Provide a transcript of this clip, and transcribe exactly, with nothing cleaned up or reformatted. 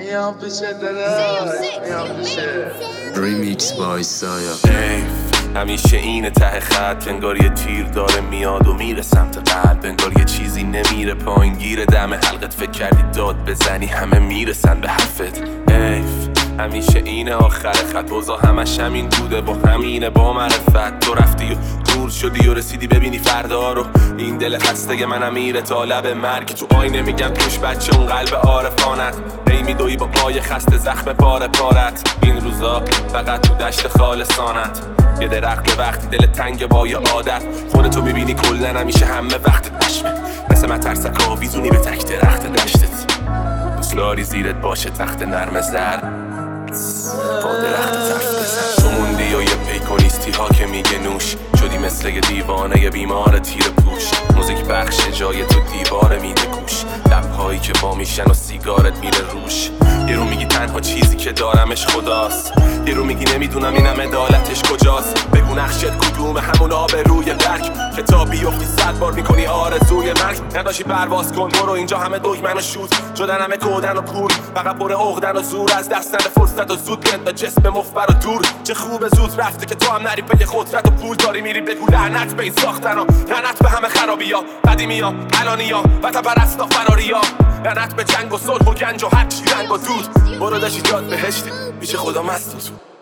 میام پیش دلت میام پیشه ریمیکس بای سایا. همیشه اینه ته خط، انگار یه تیر داره میاد و میره سمت قلب، انگار یه چیزی نمیره پایین گیره دم حلقت، فکر کردی داد بزنی همه میرسن به حرفت. ایف همیشه اینه آخر خط، اوضاع همش همین بوده با همینه با معرفت. تو رفتی و دور شدی و رسیدی ببینی فردا رو، این دل خسته منم میره تا لب مرگ. تو آینه میگم توش بچه اون قلب عارفانت، هی میدوی با پای خسته زخم پاره پارت. این روزا فقط تو دشت خالصانت، یه درخت وقتی دل تنگ با یه عادت، خودتو میبینی کلن همیشه همه وقت پشمه، مثل من ترسک آویزونی به تک درخت دشتت. دوست داری زیرت باشه تخت نرم زر با درخت تفت بزن. تو موندی و یه پیکونیستی ها که میگه نوش شدی مثل یه دیوانه یه بیمار تیر پوش. موزیک بخش جای تو دیواره میده گوش، لبهایی که با میشن و سیگارت میره روش. یه رو میگی تنها چیزی که دارمش خداست، یه رو میگی نمیدونم اینم عدالتش کجاست. بگو نقشت کدوم همون آب روی برگ که تا بیفتی صد بار میکنی آرزوی مرگ. نداشی پرواز کن برو، اینجا همه دگمن و شوت شدن، همه کودن و کور، فقط پر عقدن و زور. از دست نده فرصت و زود بند جسم مفبر و دور. چه خوبه زود رفته که تو هم نری پی قدرت و پول داری میری. بگو لعنت به این ساختن و لعنت به همه خرابی ها، قدیمی ها الانی ها وطن پرست و فراری ها. لعنت به جنگ و صلح و گنج و هر چی رنگ و دود. برو داشتی جاد بهشتی پیش خدا مست و تو.